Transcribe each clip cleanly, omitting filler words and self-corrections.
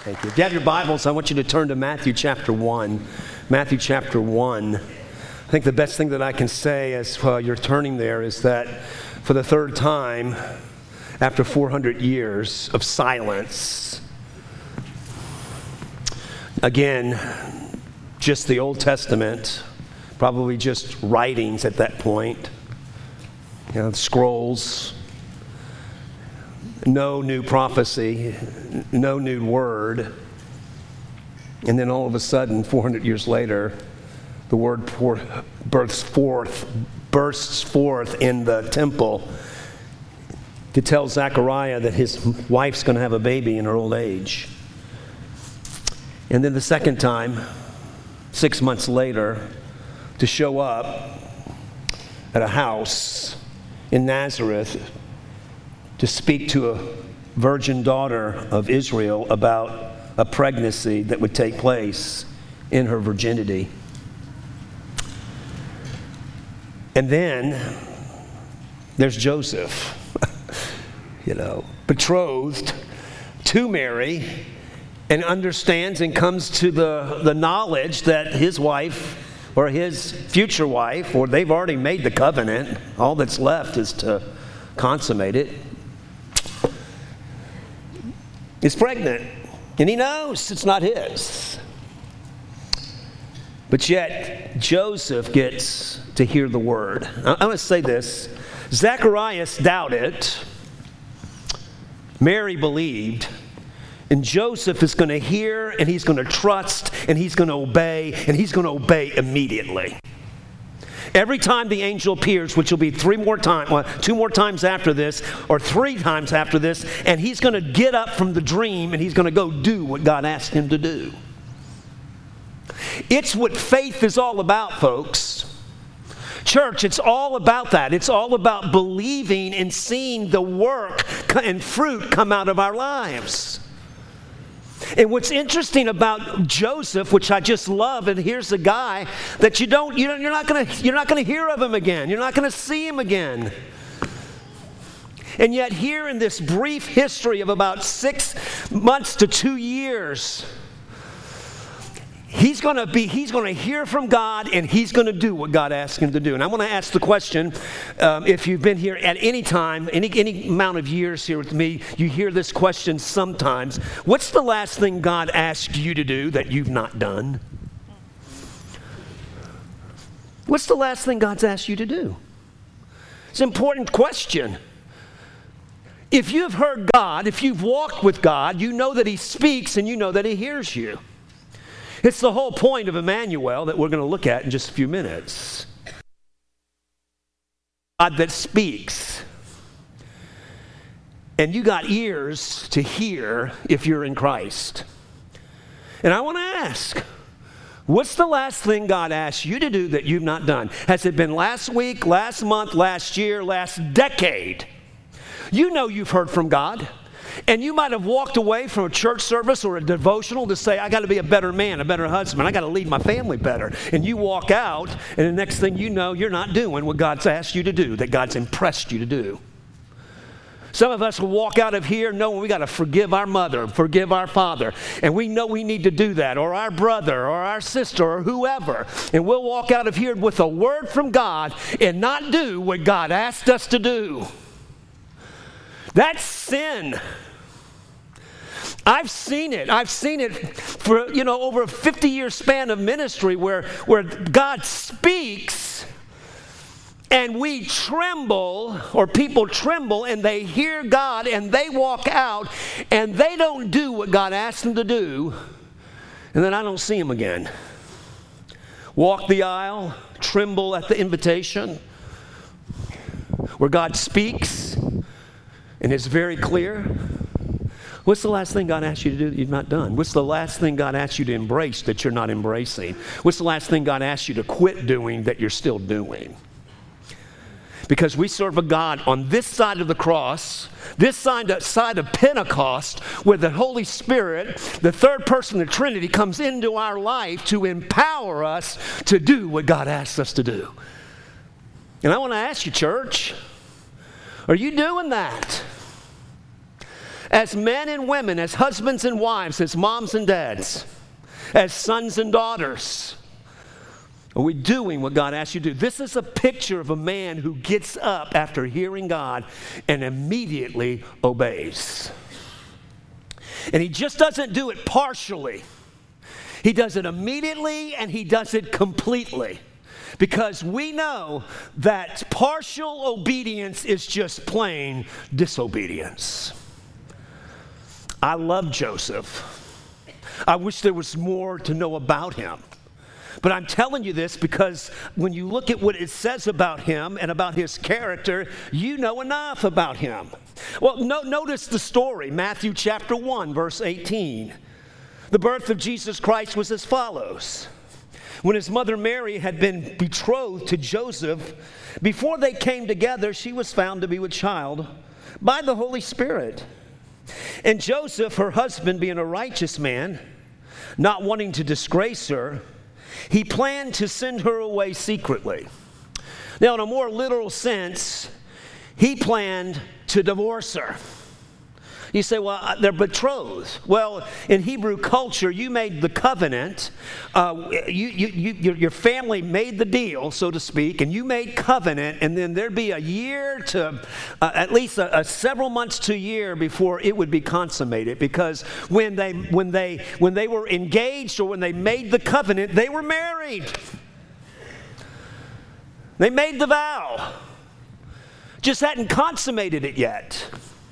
Thank you. If you have your Bibles, I want you to turn to Matthew chapter 1. Matthew chapter 1. I think the best thing that I can say as you're turning there is that for the third time, after 400 years of silence, again, just the Old Testament, probably just writings at that point, scrolls, no new prophecy, no new word. And then all of a sudden, 400 years later, the word bursts forth in the temple to tell Zechariah that his wife's going to have a baby in her old age. And then the second time, 6 months later, to show up at a house in Nazareth to speak to a virgin daughter of Israel about a pregnancy that would take place in her virginity. And then there's Joseph, betrothed to Mary, and understands and comes to the knowledge that his wife or his future wife, or they've already made the covenant, all that's left is to consummate it, is pregnant. And he knows it's not his. But yet, Joseph gets to hear the word. I'm going to say this. Zacharias doubted. Mary believed. And Joseph is going to hear, and he's going to trust, and he's going to obey, and he's going to obey immediately. Every time the angel appears, which will be 2 more times after this, or 3 times after this, and he's going to get up from the dream, and he's going to go do what God asked him to do. It's what faith is all about, folks. Church, it's all about that. It's all about believing and seeing the work and fruit come out of our lives. And what's interesting about Joseph, which I just love, and here's a guy that you're not going to hear of him again. You're not going to see him again. And yet here in this brief history of about 6 months to 2 years, he's going to hear from God, and he's going to do what God asked him to do. And I want to ask the question, if you've been here at any time, any amount of years here with me, you hear this question sometimes. What's the last thing God asked you to do that you've not done? What's the last thing God's asked you to do? It's an important question. If you've heard God, if you've walked with God, you know that he speaks and you know that he hears you. It's the whole point of Emmanuel that we're going to look at in just a few minutes. God that speaks. And you got ears to hear if you're in Christ. And I want to ask, what's the last thing God asked you to do that you've not done? Has it been last week, last month, last year, last decade? You know you've heard from God. And you might have walked away from a church service or a devotional to say, I got to be a better man, a better husband. I got to lead my family better. And you walk out, and the next thing you know, you're not doing what God's asked you to do, that God's impressed you to do. Some of us will walk out of here knowing we got to forgive our mother, forgive our father. And we know we need to do that, or our brother, or our sister, or whoever. And we'll walk out of here with a word from God and not do what God asked us to do. That's sin. I've seen it for, over a 50-year span of ministry where God speaks and we tremble, or people tremble, and they hear God and they walk out and they don't do what God asked them to do, and then I don't see them again. Walk the aisle, tremble at the invitation, where God speaks and it's very clear. What's the last thing God asked you to do that you've not done? What's the last thing God asked you to embrace that you're not embracing? What's the last thing God asked you to quit doing that you're still doing? Because we serve a God on this side of the cross, this side of Pentecost, where the Holy Spirit, the third person of the Trinity, comes into our life to empower us to do what God asks us to do. And I want to ask you, church, are you doing that? as men and women, as husbands and wives, as moms and dads, as sons and daughters? Are we doing what God asked you to do? This is a picture of a man who gets up after hearing God and immediately obeys. And he just doesn't do it partially. He does it immediately and he does it completely. Because we know that partial obedience is just plain disobedience. I love Joseph. I wish there was more to know about him. But I'm telling you this because when you look at what it says about him and about his character, you know enough about him. Well, notice the story, Matthew chapter 1, verse 18. The birth of Jesus Christ was as follows. When his mother Mary had been betrothed to Joseph, before they came together, she was found to be with child by the Holy Spirit. And Joseph, her husband, being a righteous man, not wanting to disgrace her, he planned to send her away secretly. Now, in a more literal sense, he planned to divorce her. You say, well, they're betrothed. Well, in Hebrew culture, you made the covenant. Your family made the deal, so to speak, and you made covenant, and then there'd be a year to, at least several months to a year before it would be consummated. Because when they were engaged or when they made the covenant, they were married. They made the vow. Just hadn't consummated it yet.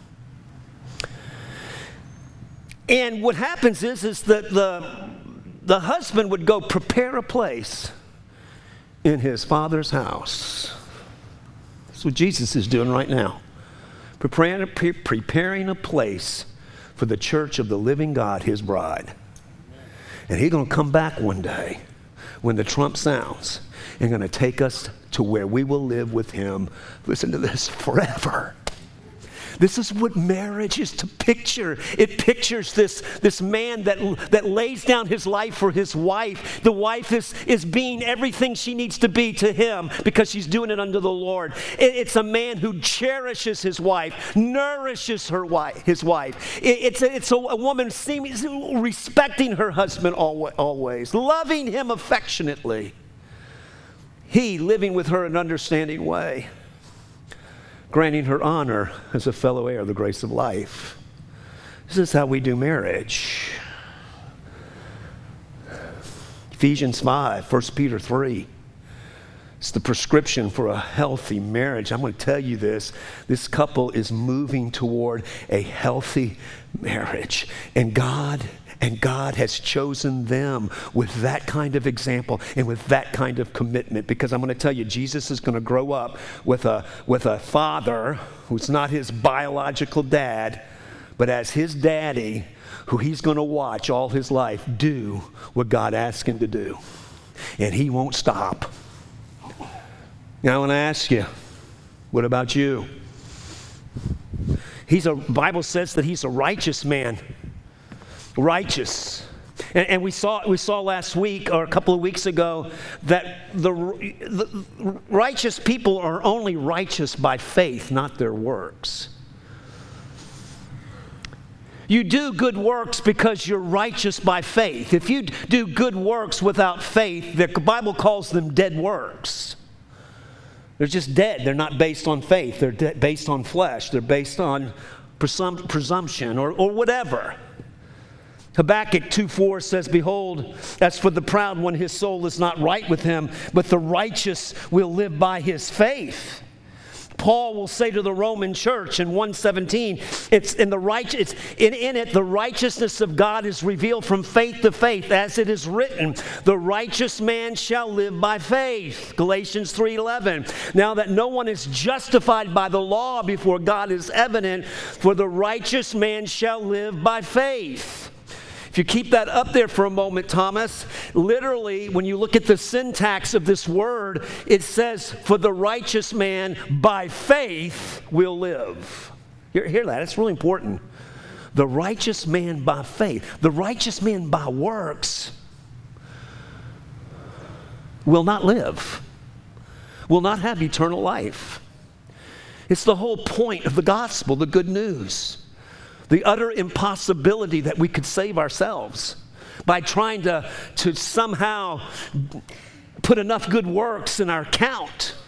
And what happens is that the husband would go prepare a place in his father's house. That's what Jesus is doing right now. Preparing a place for the church of the living God, his bride. And he's going to come back one day when the trump sounds and going to take us to where we will live with him. Listen to this, forever. This is what marriage is to picture. It pictures this man that lays down his life for his wife. The wife is being everything she needs to be to him because she's doing it unto the Lord. It's a man who cherishes his wife, nourishes his wife. It's a woman respecting her husband always, loving him affectionately. He living with her in an understanding way, granting her honor as a fellow heir of the grace of life. This is how we do marriage. Ephesians 5, 1 Peter 3. It's the prescription for a healthy marriage. I'm going to tell you this. This couple is moving toward a healthy marriage. And God has chosen them with that kind of example and with that kind of commitment. Because I'm going to tell you, Jesus is going to grow up with a father who's not his biological dad, but as his daddy, who he's going to watch all his life do what God asked him to do. And he won't stop. Now I want to ask you, what about you? Bible says that he's a righteous man. Righteous. And we saw last week or a couple of weeks ago that the righteous people are only righteous by faith, not their works. You do good works because you're righteous by faith. If you do good works without faith, the Bible calls them dead works. They're just dead. They're not based on faith. They're based on flesh. They're based on presumption or whatever. Habakkuk 2:4 says, behold, as for the proud one, his soul is not right with him, but the righteous will live by his faith. Paul will say to the Roman church in 1:17, in it the righteousness of God is revealed from faith to faith, as it is written, the righteous man shall live by faith. Galatians 3:11. Now that no one is justified by the law before God is evident, for the righteous man shall live by faith. If you keep that up there for a moment, Thomas, literally, when you look at the syntax of this word, it says, for the righteous man by faith will live. Hear that? It's really important. The righteous man by faith. The righteous man by works will not live, will not have eternal life. It's the whole point of the gospel, the good news. The utter impossibility that we could save ourselves by trying to somehow put enough good works in our account.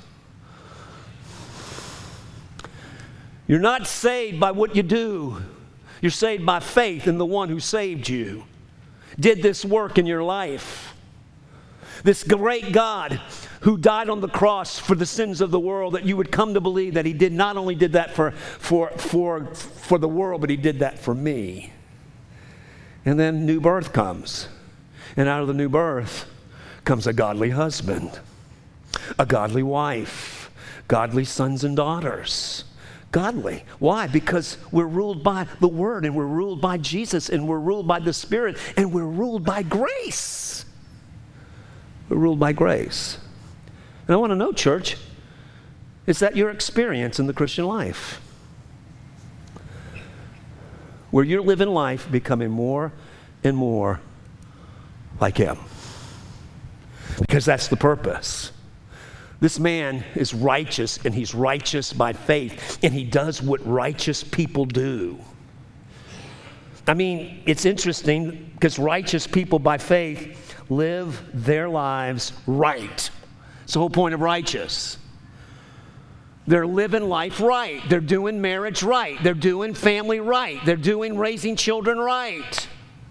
You're not saved by what you do. You're saved by faith in the one who saved you, did this work in your life. This great God who died on the cross for the sins of the world, that you would come to believe that he did not only did that for the world, but he did that for me. And then new birth comes. And out of the new birth comes a godly husband, a godly wife, godly sons and daughters. Godly. Why? Because we're ruled by the Word, and we're ruled by Jesus, and we're ruled by the Spirit, and we're ruled by grace. We're ruled by grace. And I want to know, church, is that your experience in the Christian life? Where you're living life becoming more and more like Him. Because that's the purpose. This man is righteous, and he's righteous by faith, and he does what righteous people do. I mean, it's interesting because righteous people by faith live their lives right. It's the whole point of righteous. They're living life right. They're doing marriage right. They're doing family right. They're doing raising children right.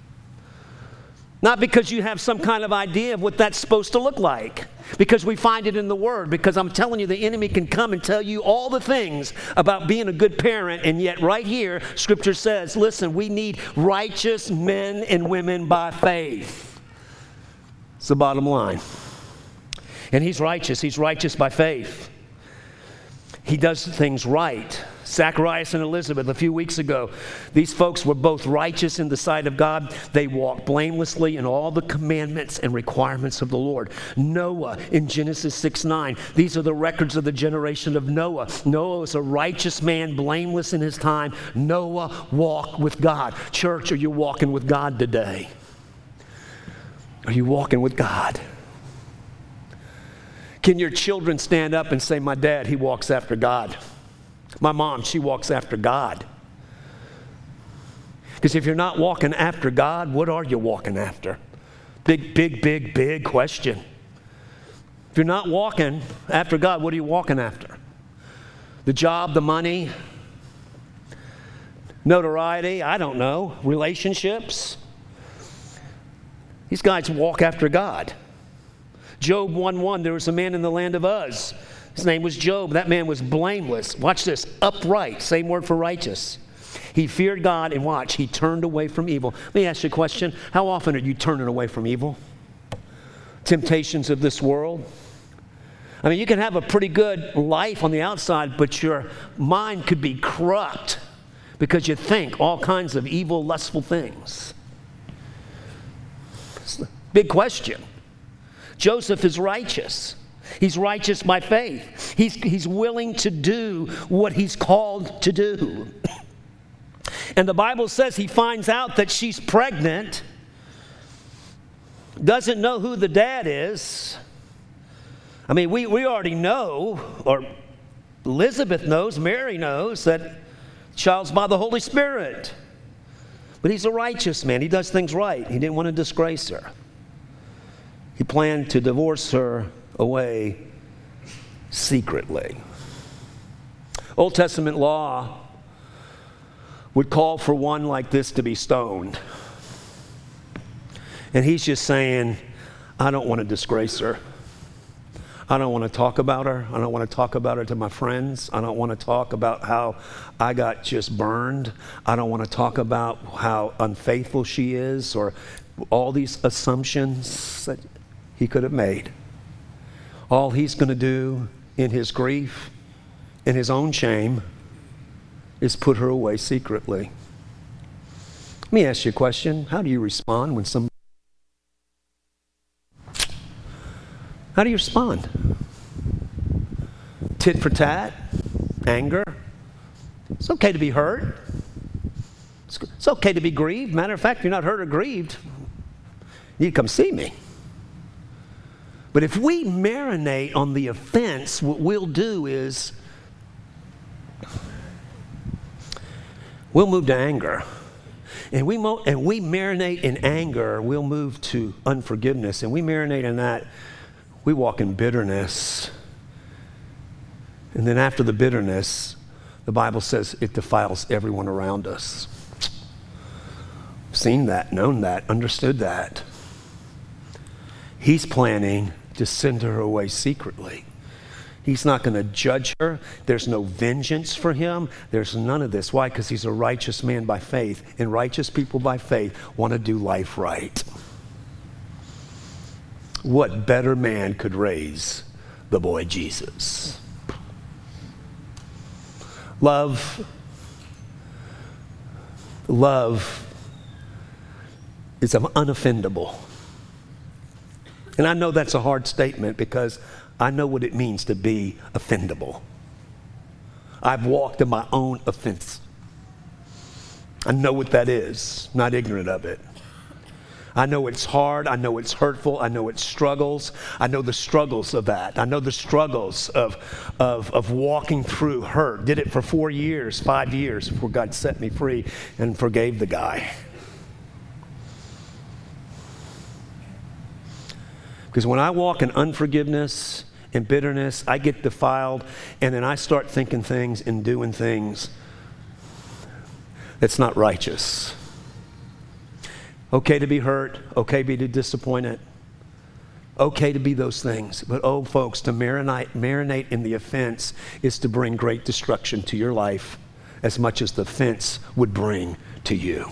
Not because you have some kind of idea of what that's supposed to look like. Because we find it in the Word. Because I'm telling you, the enemy can come and tell you all the things about being a good parent. And yet right here, Scripture says, listen, we need righteous men and women by faith. It's the bottom line. And he's righteous. He's righteous by faith. He does things right. Zacharias and Elizabeth, a few weeks ago, these folks were both righteous in the sight of God. They walked blamelessly in all the commandments and requirements of the Lord. Noah in Genesis 6:9. These are the records of the generation of Noah. Noah was a righteous man, blameless in his time. Noah walked with God. Church, are you walking with God today? Are you walking with God? Can your children stand up and say, my dad, he walks after God? My mom, she walks after God. Because if you're not walking after God, what are you walking after? Big question. If you're not walking after God, what are you walking after? The job, the money, notoriety, I don't know, relationships. These guys walk after God. Job 1:1, there was a man in the land of Uz. His name was Job. That man was blameless. Watch this, upright, same word for righteous. He feared God, and watch, he turned away from evil. Let me ask you a question. How often are you turning away from evil? Temptations of this world. I mean, you can have a pretty good life on the outside, but your mind could be corrupt because you think all kinds of evil, lustful things. It's a big question. Joseph is righteous. He's righteous by faith. He's willing to do what he's called to do. And the Bible says he finds out that she's pregnant, doesn't know who the dad is. I mean, we already know, or Elizabeth knows, Mary knows, that the child's by the Holy Spirit. But he's a righteous man. He does things right. He didn't want to disgrace her. He planned to divorce her away secretly. Old Testament law would call for one like this to be stoned. And he's just saying, I don't want to disgrace her. I don't want to talk about her. I don't want to talk about her to my friends. I don't want to talk about how I got just burned. I don't want to talk about how unfaithful she is, or all these assumptions that he could have made. All he's going to do in his grief, in his own shame, is put her away secretly. Let me ask you a question. How do you respond when somebody... How do you respond? Tit for tat? Anger? It's okay to be hurt. It's okay to be grieved. Matter of fact, if you're not hurt or grieved, you come see me. But if we marinate on the offense, what we'll do is we'll move to anger. And we marinate in anger, we'll move to unforgiveness. And we marinate in that, we walk in bitterness. And then after the bitterness, the Bible says it defiles everyone around us. Seen that, known that, understood that. He's planning to send her away secretly. He's not going to judge her. There's no vengeance for him. There's none of this. Why? Because he's a righteous man by faith. And righteous people by faith want to do life right. What better man could raise the boy Jesus? Love is unoffendable. And I know that's a hard statement because I know what it means to be offendable. I've walked in my own offense. I know what that is, not ignorant of it. I know it's hard. I know it's hurtful. I know it's struggles. I know the struggles of that. I know the struggles of walking through hurt. Did it for 4 years, 5 years before God set me free and forgave the guy. Because when I walk in unforgiveness and bitterness, I get defiled, and then I start thinking things and doing things that's not righteous. Okay to be hurt, okay to be disappointed, okay to be those things. But oh, folks, to marinate in the offense is to bring great destruction to your life as much as the offense would bring to you.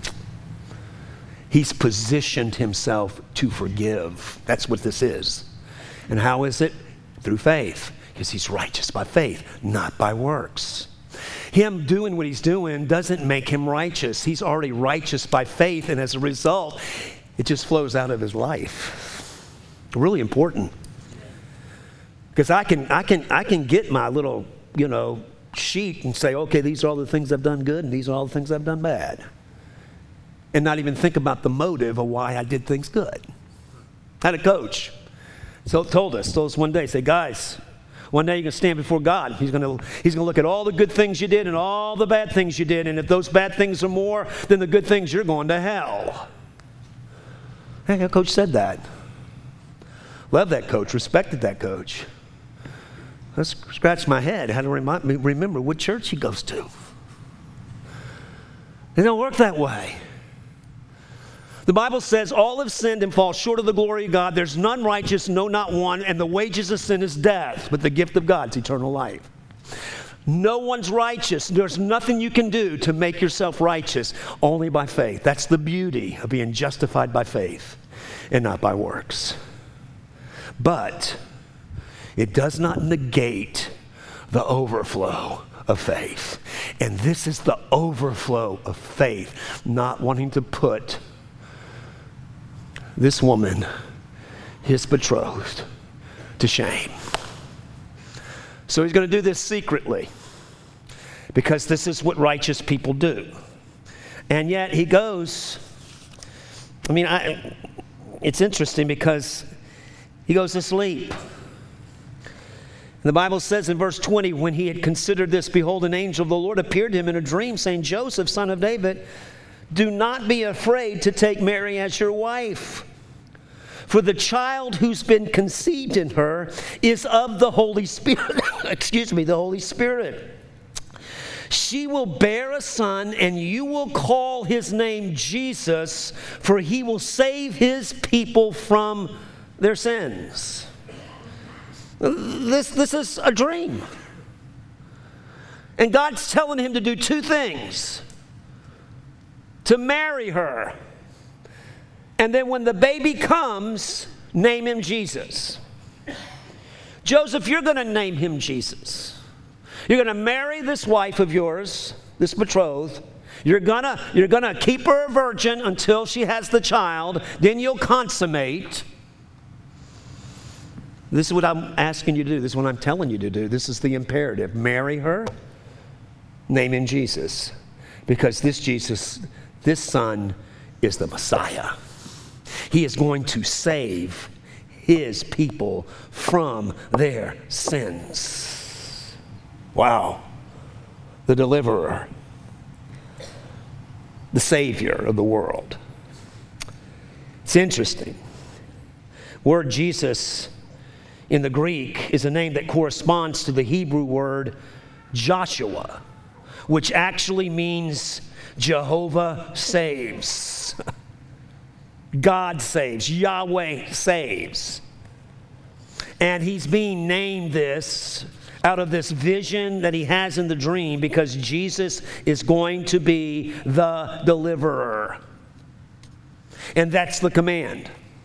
He's positioned himself to forgive. That's what this is. And how is it? Through faith. Because he's righteous by faith, not by works. Him doing what he's doing doesn't make him righteous. He's already righteous by faith, and as a result, it just flows out of his life. Really important. Because I can get my little, sheet and say, okay, these are all the things I've done good, and these are all the things I've done bad. And not even think about the motive of why I did things good. I had a coach. Told us one day, say, guys, one day you're going to stand before God. He's going to look at all the good things you did and all the bad things you did. And if those bad things are more than the good things, you're going to hell. Hey, our coach said that. Loved that coach, respected that coach. I scratched my head. Had to remember what church he goes to. It don't work that way. The Bible says all have sinned and fall short of the glory of God. There's none righteous, no, not one, and the wages of sin is death, but the gift of God is eternal life. No one's righteous. There's nothing you can do to make yourself righteous, only by faith. That's the beauty of being justified by faith and not by works. But it does not negate the overflow of faith. And this is the overflow of faith, not wanting to put this woman, his betrothed, to shame. So he's going to do this secretly because this is what righteous people do. And yet he goes, it's interesting because he goes to sleep. And the Bible says in verse 20, when he had considered this, behold, an angel of the Lord appeared to him in a dream, saying, Joseph, son of David, do not be afraid to take Mary as your wife. For the child who's been conceived in her is of the Holy Spirit. The Holy Spirit. She will bear a son, and you will call his name Jesus, for he will save his people from their sins. This is a dream. And God's telling him to do two things. To marry her. And then when the baby comes, name him Jesus. Joseph, you're going to name him Jesus. You're going to marry this wife of yours, this betrothed. You're going to keep her a virgin until she has the child. Then you'll consummate. This is what I'm asking you to do. This is what I'm telling you to do. This is the imperative. Marry her, name him Jesus. Because this Jesus, this son, is the Messiah. He is going to save his people from their sins. Wow. The deliverer. the Savior of the world. It's interesting. Word Jesus in the Greek is a name that corresponds to the Hebrew word Joshua, which actually means Jehovah saves. God saves. Yahweh saves. And he's being named this out of this vision that he has in the dream because Jesus is going to be the deliverer. And that's the command.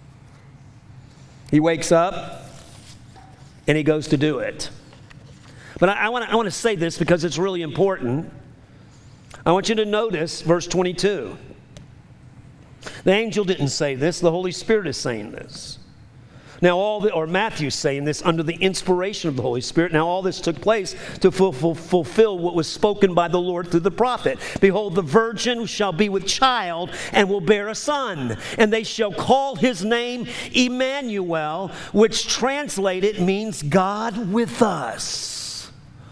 He wakes up and he goes to do it. But I want to say this because it's really important. I want you to notice verse 22. The angel didn't say this. The Holy Spirit is saying this. Now Matthew's saying this under the inspiration of the Holy Spirit. Now all this took place to fulfill what was spoken by the Lord through the prophet. Behold, the virgin shall be with child and will bear a son, and they shall call his name Emmanuel, which translated means God with us.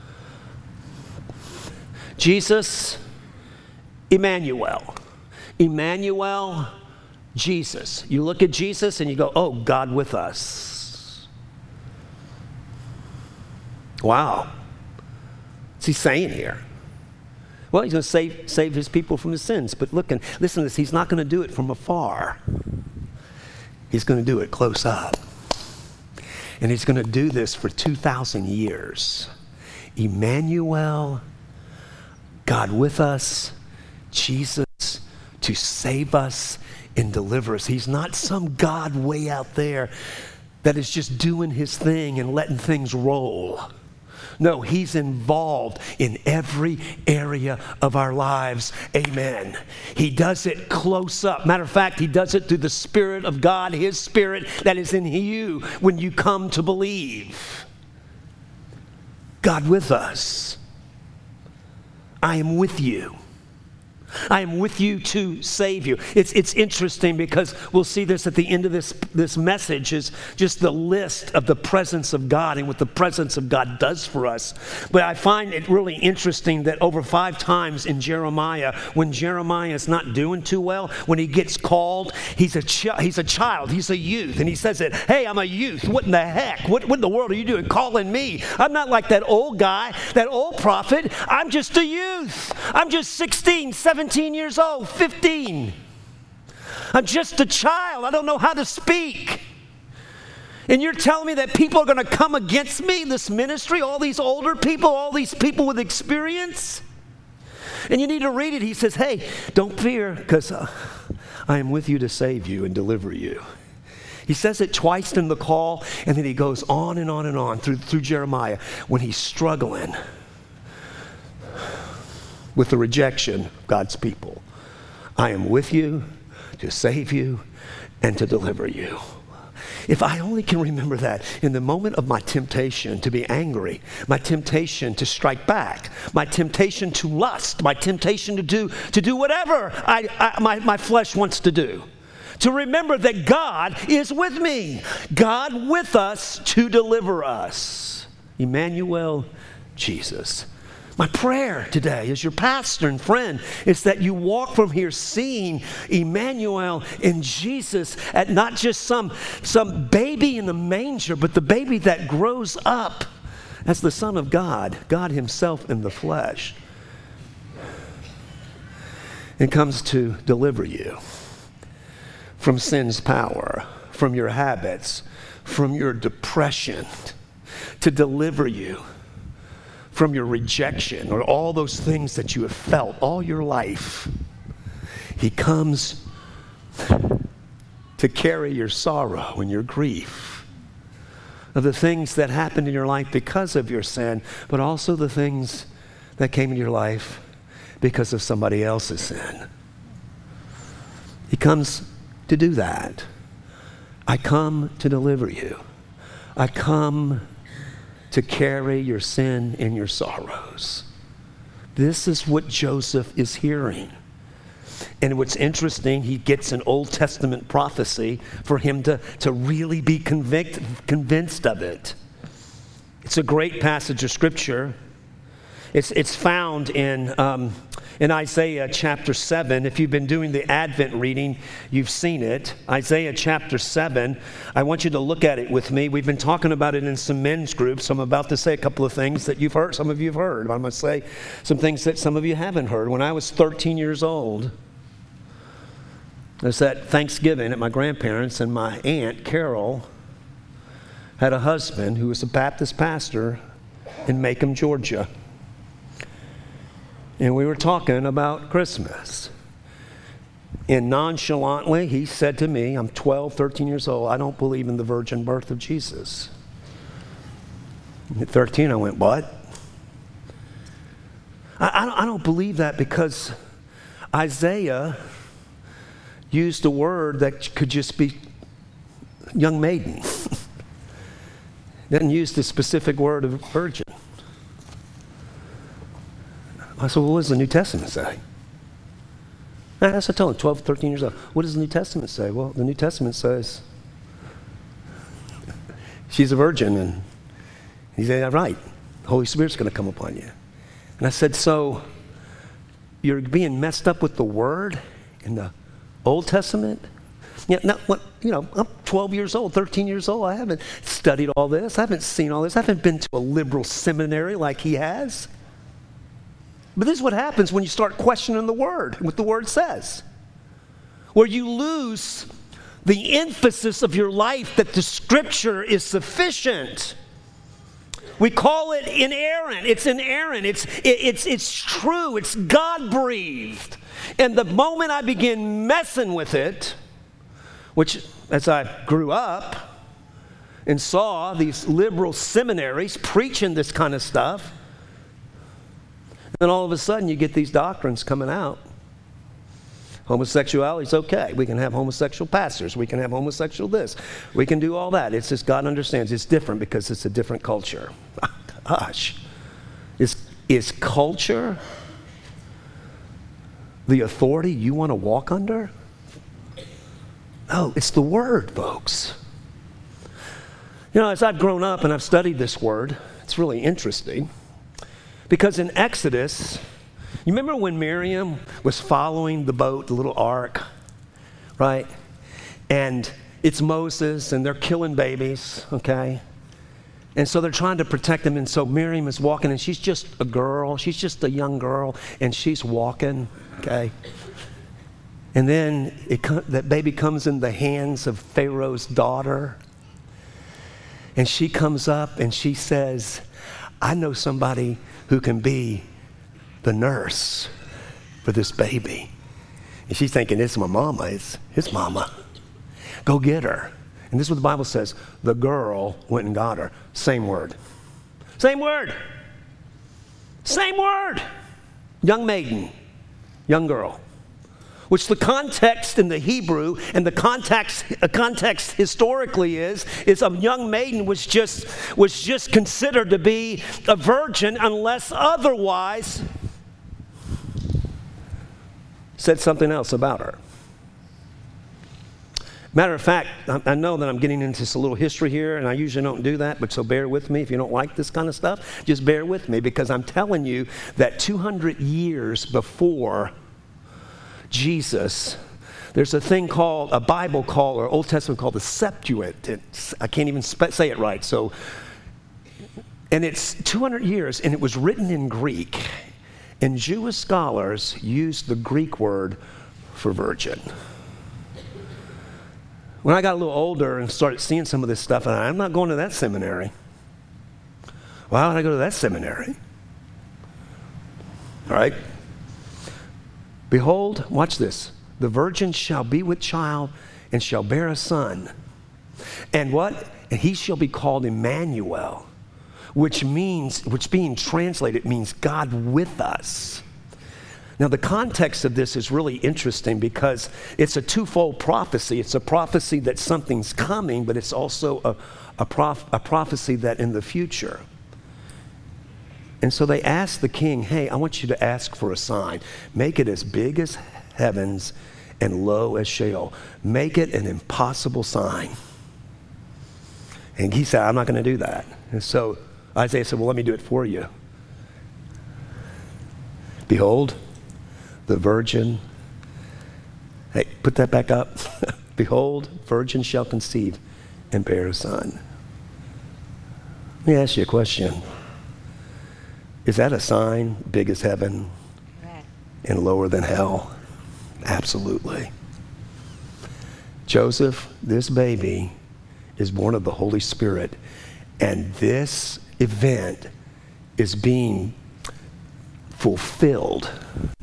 Jesus, Emmanuel. Emmanuel, Jesus. You look at Jesus and you go, oh, God with us. Wow. What's he saying here? Well, he's going to save his people from his sins. But listen to this. He's not going to do it from afar. He's going to do it close up. And he's going to do this for 2,000 years. Emmanuel, God with us, Jesus to save us and deliver us. He's not some God way out there that is just doing his thing and letting things roll. No, he's involved in every area of our lives. Amen. He does it close up. Matter of fact, he does it through the Spirit of God, his Spirit that is in you when you come to believe. God with us. I am with you. I am with you to save you. It's interesting because we'll see this at the end of this message is just the list of the presence of God and what the presence of God does for us. But I find it really interesting that over 5 times in Jeremiah, when Jeremiah is not doing too well, when he gets called, he's a child, he's a youth, and he says that, hey, I'm a youth. What in the heck? What in the world are you doing calling me? I'm not like that old guy, that old prophet. I'm just a youth. I'm just 16, 17 years old, 15. I'm just a child. I don't know how to speak. And you're telling me that people are going to come against me, this ministry, all these older people, all these people with experience? And you need to read it. He says, hey, don't fear, because I am with you to save you and deliver you. He says it twice in the call, and then he goes on and on and on through Jeremiah when he's struggling with the rejection of God's people. I am with you to save you and to deliver you. If I only can remember that in the moment of my temptation to be angry, my temptation to strike back, my temptation to lust, my temptation to do whatever my flesh wants to do, to remember that God is with me, God with us to deliver us. Emmanuel, Jesus. My prayer today as your pastor and friend is that you walk from here seeing Emmanuel and Jesus at not just some baby in the manger, but the baby that grows up as the Son of God, God himself in the flesh, and comes to deliver you from sin's power, from your habits, from your depression, to deliver you from your rejection or all those things that you have felt all your life. He comes to carry your sorrow and your grief of the things that happened in your life because of your sin, but also the things that came in your life because of somebody else's sin. He comes to do that. I come to deliver you. I come to carry your sin and your sorrows. This is what Joseph is hearing. And what's interesting, he gets an Old Testament prophecy for him to really be convinced of it. It's a great passage of Scripture. It's found in Isaiah chapter 7. If you've been doing the Advent reading, you've seen it. Isaiah chapter 7. I want you to look at it with me. We've been talking about it in some men's groups. So I'm about to say a couple of things that you've heard. Some of you have heard. I'm going to say some things that some of you haven't heard. When I was 13 years old, it was at Thanksgiving at my grandparents', and my aunt, Carol, had a husband who was a Baptist pastor in Macomb, Georgia. And we were talking about Christmas. And nonchalantly, he said to me, I'm 12, 13 years old, I don't believe in the virgin birth of Jesus. At 13, I went, what? I don't believe that because Isaiah used a word that could just be young maiden. Didn't use the specific word of virgin. I said, well, what does the New Testament say? That's what I told him, 12, 13 years old. What does the New Testament say? Well, the New Testament says she's a virgin. And he said, right, the Holy Spirit's going to come upon you. And I said, so you're being messed up with the word in the Old Testament? Yeah, I'm 12 years old, 13 years old. I haven't studied all this. I haven't seen all this. I haven't been to a liberal seminary like he has. But this is what happens when you start questioning the Word, what the Word says. Where you lose the emphasis of your life that the Scripture is sufficient. We call it inerrant. It's inerrant. It's true. It's God-breathed. And the moment I begin messing with it, which as I grew up and saw these liberal seminaries preaching this kind of stuff, then all of a sudden you get these doctrines coming out. Homosexuality is okay. We can have homosexual pastors. We can have homosexual this. We can do all that. It's just God understands it's different because it's a different culture. Gosh. Is culture the authority you want to walk under? No, it's the Word, folks. You know, as I've grown up and I've studied this Word, it's really interesting. Because in Exodus, you remember when Miriam was following the boat, the little ark, right? And it's Moses, and they're killing babies, okay? And so they're trying to protect them, and so Miriam is walking, and she's just a girl. She's just a young girl, and she's walking, okay? And then that baby comes in the hands of Pharaoh's daughter, and she comes up, and she says, I know somebody who can be the nurse for this baby. And she's thinking, it's my mama, it's his mama. Go get her. And this is what the Bible says. The girl went and got her. Same word. Same word. Same word. Young maiden. Young girl. Which the context in the Hebrew and the context historically is a young maiden was just considered to be a virgin unless otherwise said something else about her. Matter of fact, I know that I'm getting into this a little history here, and I usually don't do that, but so bear with me. If you don't like this kind of stuff, just bear with me, because I'm telling you that 200 years before Jesus, there's a thing called, a Bible called, or Old Testament called the Septuagint. I can't even say it right. And it's 200 years, and it was written in Greek. And Jewish scholars used the Greek word for virgin. When I got a little older and started seeing some of this stuff, and I'm not going to that seminary. Why would I go to that seminary? All right. Behold, watch this. The virgin shall be with child and shall bear a son. And what? And he shall be called Emmanuel, which being translated means God with us. Now, the context of this is really interesting because it's a twofold prophecy. It's a prophecy that something's coming, but it's also a prophecy that in the future. And so they asked the king, hey, I want you to ask for a sign. Make it as big as heavens and low as Sheol. Make it an impossible sign. And he said, I'm not going to do that. And so Isaiah said, well, let me do it for you. Behold, the virgin. Hey, put that back up. Behold, virgin shall conceive and bear a son. Let me ask you a question. Is that a sign big as heaven and lower than hell? Absolutely. Joseph, this baby is born of the Holy Spirit, and this event is being fulfilled.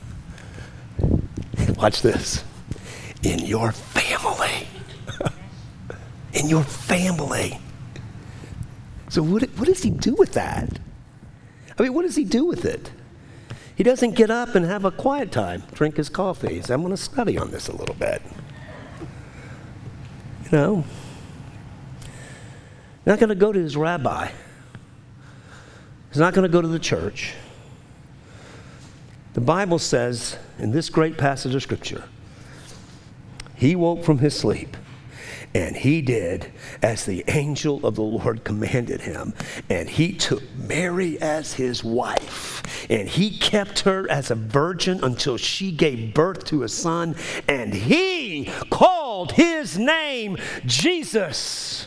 Watch this. In your family. In your family. So what does he do with that? I mean, what does he do with it? He doesn't get up and have a quiet time, drink his coffee. He says, I'm going to study on this a little bit. You know? He's not going to go to his rabbi. He's not going to go to the church. The Bible says in this great passage of Scripture, he woke from his sleep, and he did as the angel of the Lord commanded him. And he took Mary as his wife, and he kept her as a virgin until she gave birth to a son, and he called his name Jesus.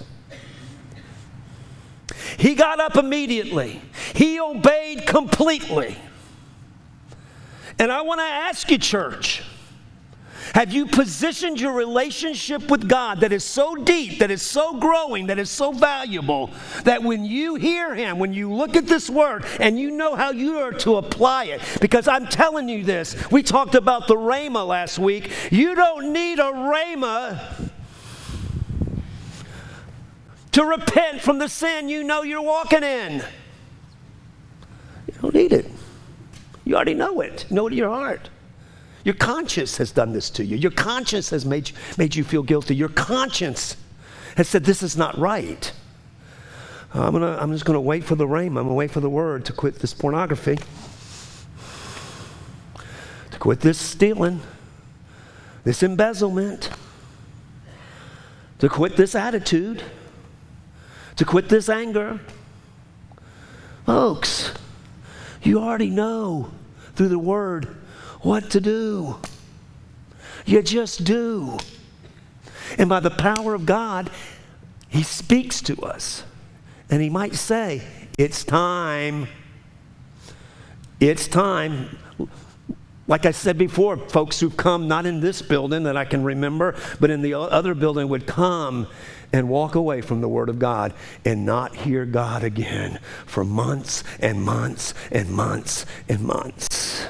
He got up immediately. He obeyed completely. And I want to ask you, church, have you positioned your relationship with God that is so deep, that is so growing, that is so valuable, that when you hear Him, when you look at this word, and you know how you are to apply it? Because I'm telling you this, we talked about the rhema last week. You don't need a rhema to repent from the sin you know you're walking in. You don't need it. You already know it. You know it in your heart. Your conscience has done this to you. Your conscience has made you feel guilty. Your conscience has said this is not right. I'm just going to wait for the rhema. I'm going to wait for the word to quit this pornography, to quit this stealing, this embezzlement, to quit this attitude, to quit this anger. Folks, you already know through the word what to do. You just do. And by the power of God, He speaks to us. And He might say, it's time. It's time. Like I said before, folks who've come, not in this building that I can remember, but in the other building would come and walk away from the Word of God and not hear God again for months and months and months and months.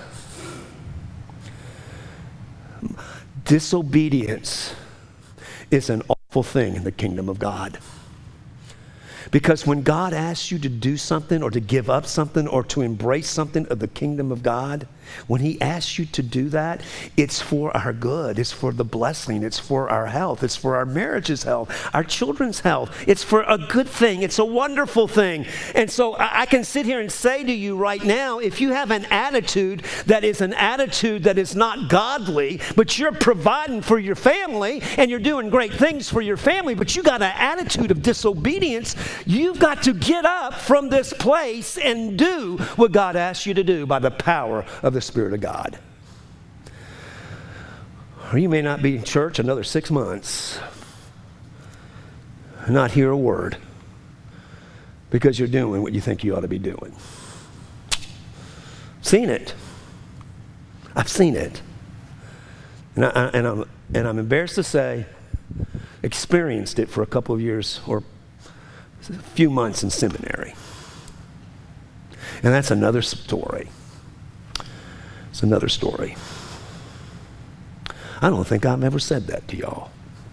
Disobedience is an awful thing in the kingdom of God. Because when God asks you to do something or to give up something or to embrace something of the kingdom of God, when He asks you to do that, it's for our good. It's for the blessing. It's for our health. It's for our marriage's health, our children's health. It's for a good thing. It's a wonderful thing. And so I can sit here and say to you right now, if you have an attitude that is not godly, but you're providing for your family and you're doing great things for your family, but you got an attitude of disobedience, you've got to get up from this place and do what God asks you to do by the power of the Spirit of God. Or you may not be in church another 6 months, not hear a word, because you're doing what you think you ought to be doing. Seen it. I've seen it. And I'm embarrassed to say, experienced it for a couple of years or a few months in seminary. And that's another story. It's another story. I don't think I've ever said that to y'all.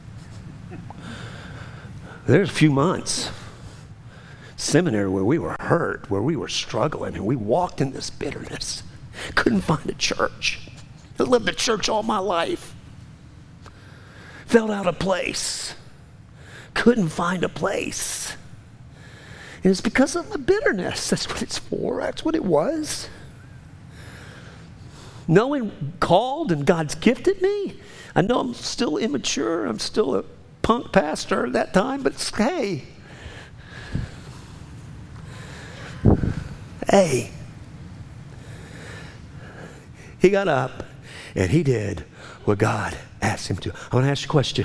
There's a few months seminary where we were hurt, where we were struggling, and we walked in this bitterness. Couldn't find a church. I lived at church all my life. Felt out of place. Couldn't find a place. And it's because of the bitterness. That's what it's for. That's what it was. Knowing called and God's gifted me. I know I'm still immature. I'm still a punk pastor at that time, but hey. He got up and he did what God asked him to. I want to ask you a question.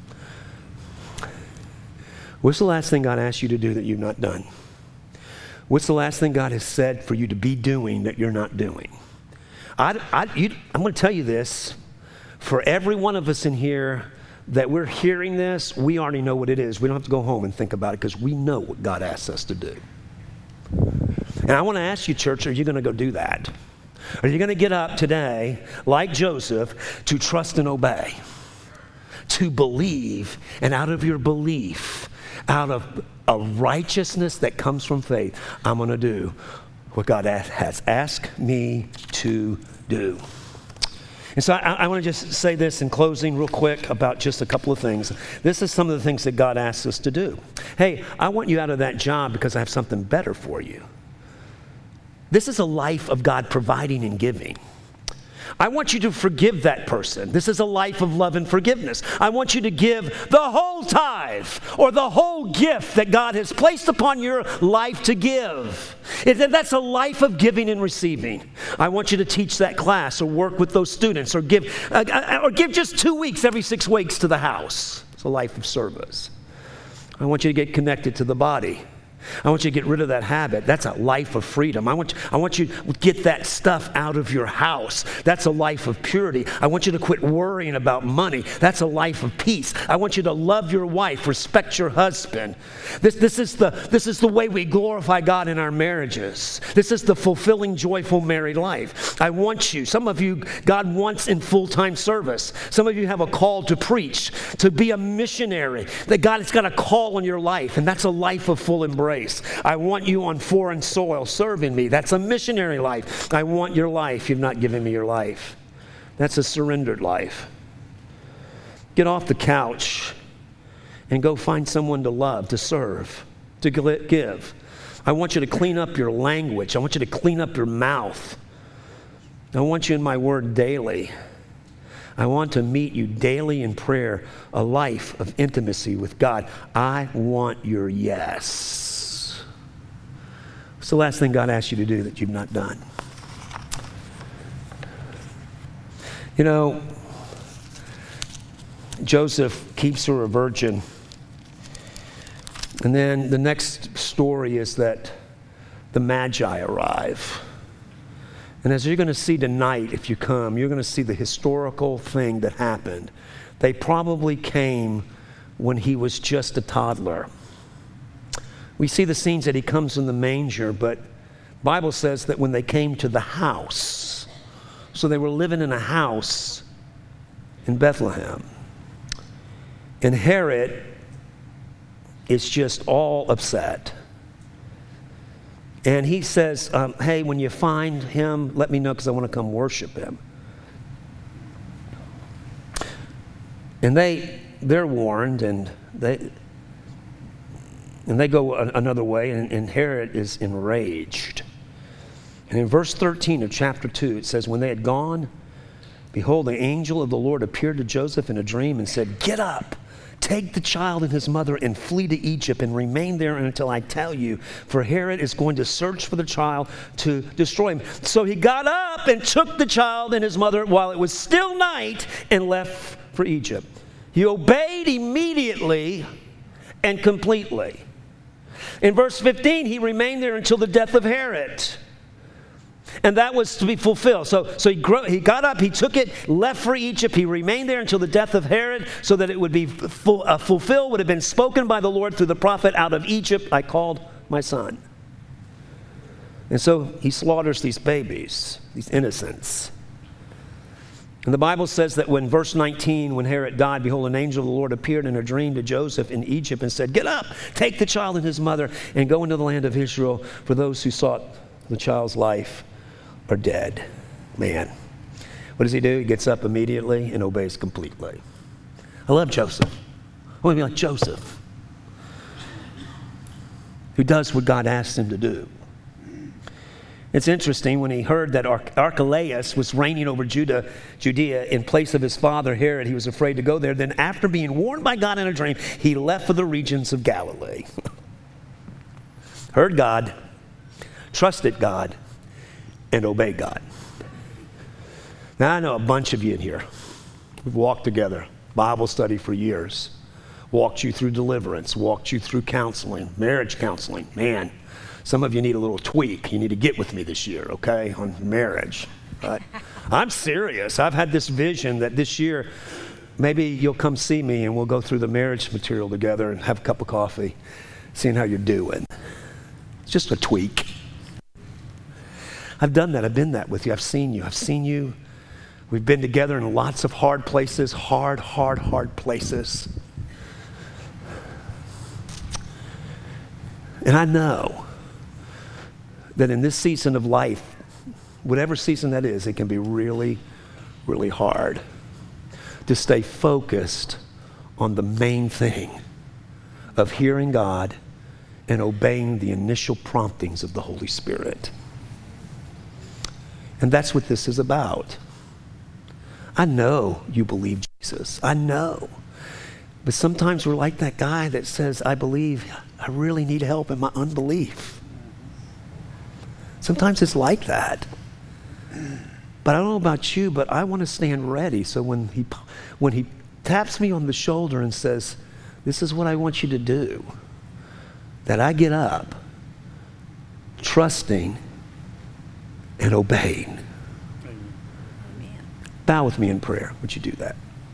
What's the last thing God asked you to do that you've not done? What's the last thing God has said for you to be doing that you're not doing? I'm going to tell you this. For every one of us in here that we're hearing this, we already know what it is. We don't have to go home and think about it because we know what God asks us to do. And I want to ask you, church, are you going to go do that? Are you going to get up today, like Joseph, to trust and obey? To believe, and out of your belief, out of a righteousness that comes from faith, I'm going to do what God has asked me to do. And so I want to just say this in closing real quick about just a couple of things. This is some of the things that God asks us to do. Hey, I want you out of that job because I have something better for you. This is a life of God providing and giving. I want you to forgive that person. This is a life of love and forgiveness. I want you to give the whole tithe or the whole gift that God has placed upon your life to give. That's a life of giving and receiving. I want you to teach that class or work with those students or give just 2 weeks every 6 weeks to the house. It's a life of service. I want you to get connected to the body. I want you to get rid of that habit. That's a life of freedom. I want you to get that stuff out of your house. That's a life of purity. I want you to quit worrying about money. That's a life of peace. I want you to love your wife, respect your husband. This is the way we glorify God in our marriages. This is the fulfilling, joyful married life. I want you, some of you, God wants in full-time service. Some of you have a call to preach, to be a missionary, that God has got a call on your life, and that's a life of full embrace. I want you on foreign soil serving me. That's a missionary life. I want your life. You've not given me your life. That's a surrendered life. Get off the couch and go find someone to love, to serve, to give. I want you to clean up your language. I want you to clean up your mouth. I want you in my word daily. I want to meet you daily in prayer, a life of intimacy with God. I want your yes. What's the last thing God asked you to do that you've not done? You know, Joseph keeps her a virgin. And then the next story is that the Magi arrive. And as you're going to see tonight, if you come, you're going to see the historical thing that happened. They probably came when he was just a toddler. We see the scenes that he comes in the manger, but the Bible says that when they came to the house, so they were living in a house in Bethlehem. And Herod is just all upset. And he says, hey, when you find him, let me know because I want to come worship him. And they're warned, and they go another way, and Herod is enraged. And in verse 13 of chapter 2, it says, when they had gone, behold, the angel of the Lord appeared to Joseph in a dream and said, get up, take the child and his mother and flee to Egypt and remain there until I tell you, for Herod is going to search for the child to destroy him. So he got up and took the child and his mother while it was still night and left for Egypt. He obeyed immediately and completely. In verse 15, he remained there until the death of Herod. And that was to be fulfilled. So he got up, he took it, left for Egypt. He remained there until the death of Herod, so that it would be fulfilled, would have been spoken by the Lord through the prophet, out of Egypt I called my son. And so he slaughters these babies, these innocents. And the Bible says that when verse 19, when Herod died, behold, an angel of the Lord appeared in a dream to Joseph in Egypt and said, get up, take the child and his mother and go into the land of Israel, for those who sought the child's life are dead. Man, what does he do? He gets up immediately and obeys completely. I love Joseph. I want to be like Joseph, who does what God asks him to do. It's interesting, when he heard that Archelaus was reigning over Judea in place of his father Herod, he was afraid to go there. Then after being warned by God in a dream, he left for the regions of Galilee. Heard God, trusted God, and obeyed God. Now, I know a bunch of you in here. We've walked together, Bible study for years, walked you through deliverance, walked you through counseling, marriage counseling. Man, some of you need a little tweak. You need to get with me this year, okay, on marriage. But I'm serious. I've had this vision that this year, maybe you'll come see me and we'll go through the marriage material together and have a cup of coffee, seeing how you're doing. It's just a tweak. I've done that. I've been that with you. I've seen you. We've been together in lots of hard places, hard places. And I know that in this season of life, whatever season that is, it can be really, really hard to stay focused on the main thing of hearing God and obeying the initial promptings of the Holy Spirit. And that's what this is about. I know you believe Jesus. I know. But sometimes we're like that guy that says, I believe, I really need help in my unbelief. Sometimes it's like that. But I don't know about you, but I want to stand ready. So when he taps me on the shoulder and says, this is what I want you to do, that I get up, trusting and obeying. Bow with me in prayer. Would you do that?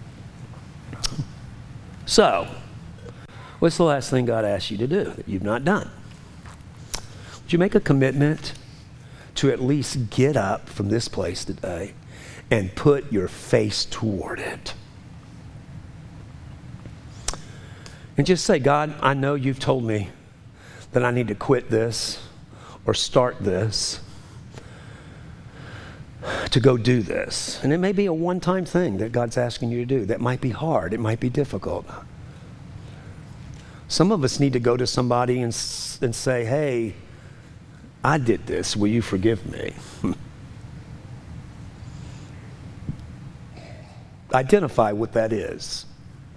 So, what's the last thing God asked you to do that you've not done? Would you make a commitment to at least get up from this place today and put your face toward it? And just say, God, I know you've told me that I need to quit this or start this to go do this. And it may be a one-time thing that God's asking you to do. That might be hard. It might be difficult. Some of us need to go to somebody and say, hey, I did this. Will you forgive me? Identify what that is.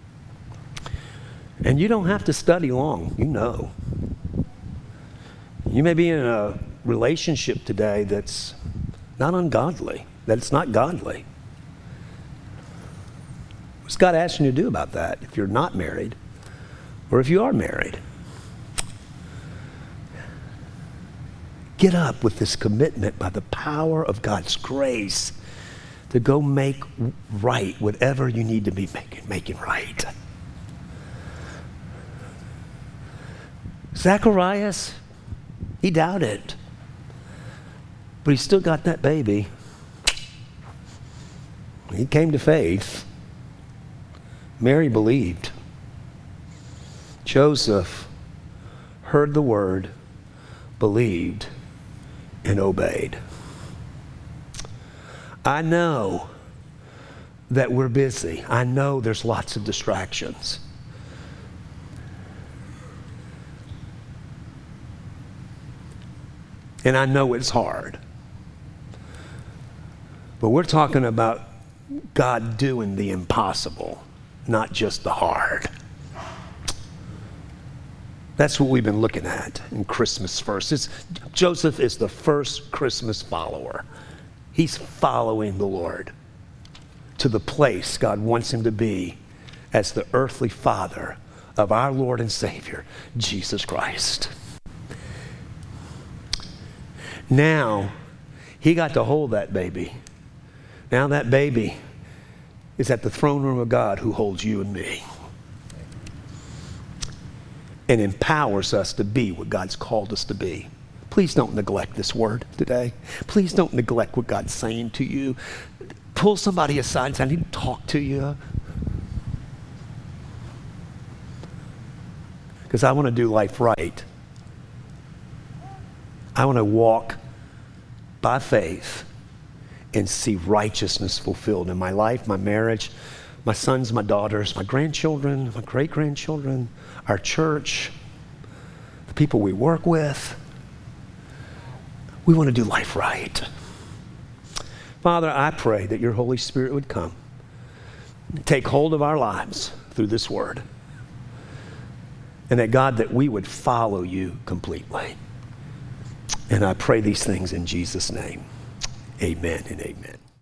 And you don't have to study long. You know. You may be in a relationship today that's not ungodly, that it's not godly. What's God asking you to do about that if you're not married or if you are married? Get up with this commitment by the power of God's grace to go make right whatever you need to be making right. Zacharias, he doubted. But he still got that baby. He came to faith. Mary believed. Joseph heard the word, believed, and obeyed. I know that we're busy. I know there's lots of distractions. And I know it's hard. But we're talking about God doing the impossible, not just the hard. That's what we've been looking at in Christmas first. Joseph is the first Christmas follower. He's following the Lord to the place God wants him to be as the earthly father of our Lord and Savior, Jesus Christ. Now, he got to hold that baby. Now that baby is at the throne room of God who holds you and me and empowers us to be what God's called us to be. Please don't neglect this word today. Please don't neglect what God's saying to you. Pull somebody aside and say, I need to talk to you. Because I want to do life right. I want to walk by faith and see righteousness fulfilled in my life, my marriage, my sons, my daughters, my grandchildren, my great-grandchildren, our church, the people we work with. We want to do life right. Father, I pray that your Holy Spirit would come, take hold of our lives through this word, and that, God, that we would follow you completely. And I pray these things in Jesus' name. Amen and amen.